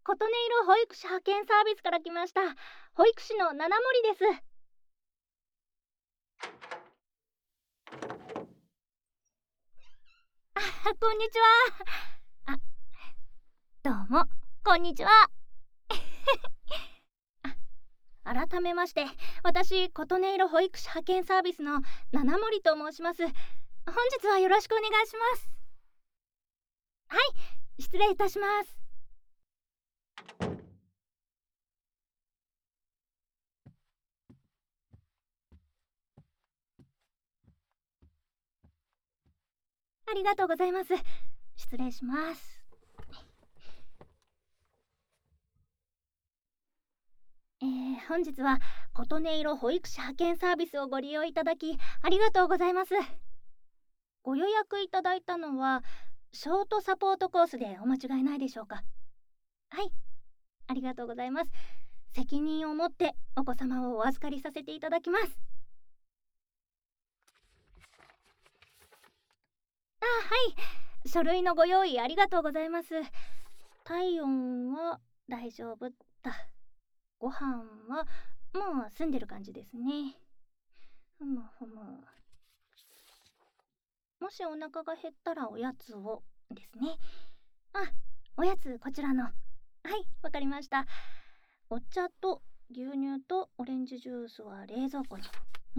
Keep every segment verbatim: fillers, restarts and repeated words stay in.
琴音色保育士派遣サービスから来ました保育士の七森です。あ、こんにちは。あ、どうもこんにちは。あ、改めまして、私琴音色保育士派遣サービスの七森と申します。本日はよろしくお願いします。はい、失礼いたします。ありがとうございます。失礼します。えー、本日は琴音色保育士派遣サービスをご利用いただきありがとうございます。ご予約いただいたのはショートサポートコースでお間違いないでしょうか。はい、ありがとうございます。責任を持ってお子様をお預かりさせていただきます。あ、はい、書類のご用意ありがとうございます。体温は大丈夫だ。ご飯はもう済んでる感じですね。ふむふむ。もしお腹が減ったらおやつをですね。あ、おやつこちらの。はい、わかりました。お茶と牛乳とオレンジジュースは冷蔵庫に。うん、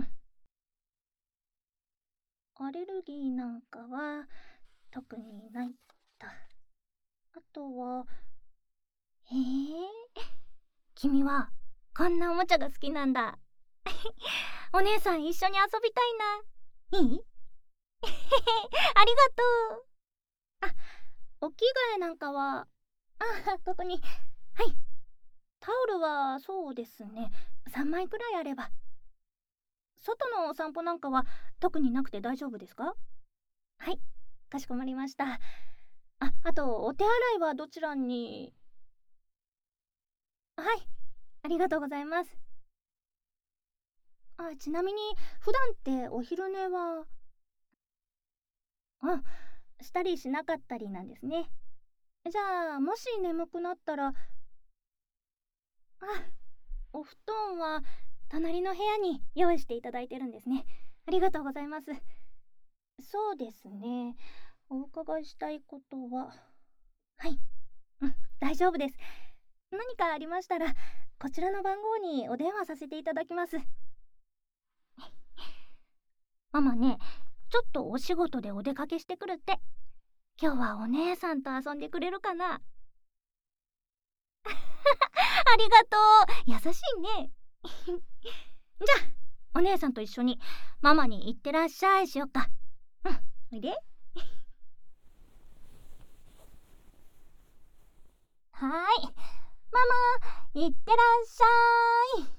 アレルギーなんかは特にないと。あとは、へえ、君はこんなおもちゃが好きなんだ。お姉さん一緒に遊びたいな。いいありがとう。あ、お着替えなんかは、あ、ここに。はい。タオルはそうですね、さんまいくらいあれば。外のお散歩なんかは特になくて大丈夫ですか？はい、かしこまりました。あ、あとお手洗いはどちらに？はい、ありがとうございます。あ、ちなみに普段ってお昼寝は？うん、したりしなかったりなんですね。じゃあもし眠くなったら、あ、お布団は隣の部屋に用意していただいてるんですね。ありがとうございます。そうですね、お伺いしたいことは、はい、うん、大丈夫です。何かありましたらこちらの番号にお電話させていただきます。ママね、ちょっとお仕事でお出かけしてくるって。今日はお姉さんと遊んでくれるかな？ありがとう、優しいね。じゃあお姉さんと一緒にママに行ってらっしゃいしよっか。うん、おいで。はーい、ママ行ってらっしゃい。